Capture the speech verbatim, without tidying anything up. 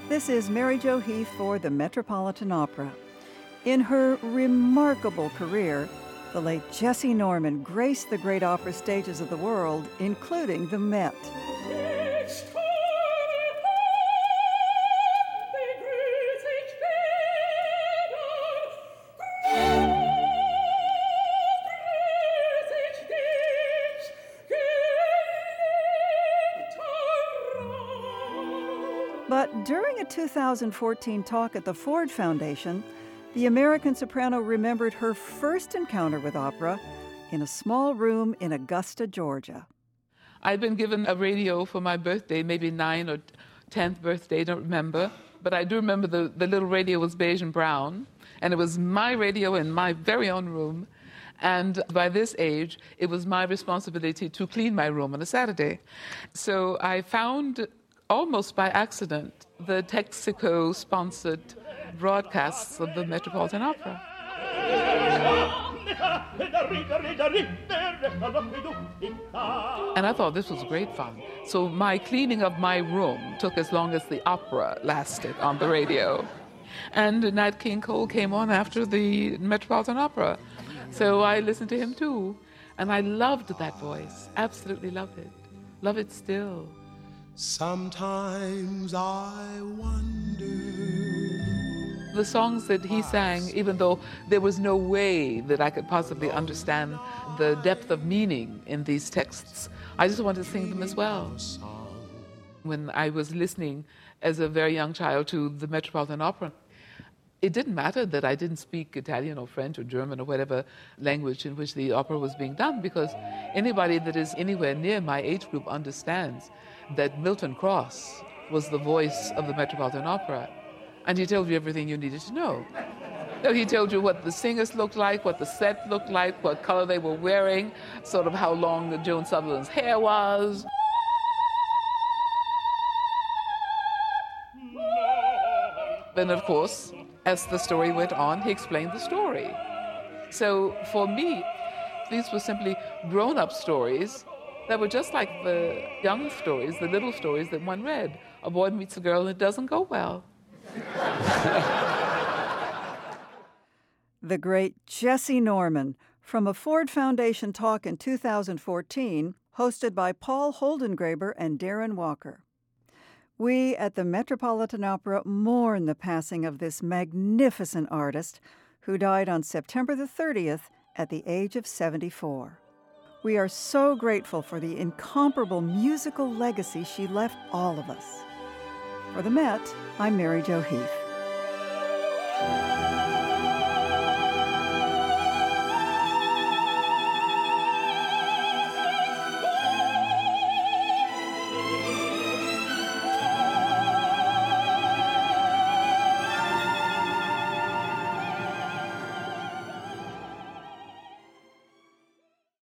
This is Mary Jo Heath for the Metropolitan Opera. In her remarkable career, the late Jessie Norman graced the great opera stages of the world, including the Met. But during a two thousand fourteen talk at the Ford Foundation, the American soprano remembered her first encounter with opera in a small room in Augusta, Georgia. I'd been given a radio for my birthday, maybe ninth or tenth birthday, don't remember. But I do remember the, the little radio was beige and brown, and it was my radio in my very own room. And by this age, it was my responsibility to clean my room on a Saturday. So I found, almost by accident, the Texaco-sponsored broadcasts of the Metropolitan Opera. And I thought this was great fun. So my cleaning of my room took as long as the opera lasted on the radio. And Nat King Cole came on after the Metropolitan Opera. So I listened to him too. And I loved that voice, absolutely loved it. Love it still. Sometimes I wonder. The songs that he sang, even though there was no way that I could possibly understand the depth of meaning in these texts, I just wanted to sing them as well. When I was listening as a very young child to the Metropolitan Opera, it didn't matter that I didn't speak Italian or French or German or whatever language in which the opera was being done, because anybody that is anywhere near my age group understands that Milton Cross was the voice of the Metropolitan Opera, and he told you everything you needed to know. So he told you what the singers looked like, what the set looked like, what color they were wearing, sort of how long Joan Sutherland's hair was. Then, of course, as the story went on, he explained the story. So for me, these were simply grown-up stories that were just like the young stories, the little stories that one read. A boy meets a girl and it doesn't go well. The great Jessie Norman from a Ford Foundation talk in two thousand fourteen, hosted by Paul Holdengraber and Darren Walker. We at the Metropolitan Opera mourn the passing of this magnificent artist who died on September the thirtieth at the age of seventy-four. We are so grateful for the incomparable musical legacy she left all of us. For the Met, I'm Mary Jo Heath.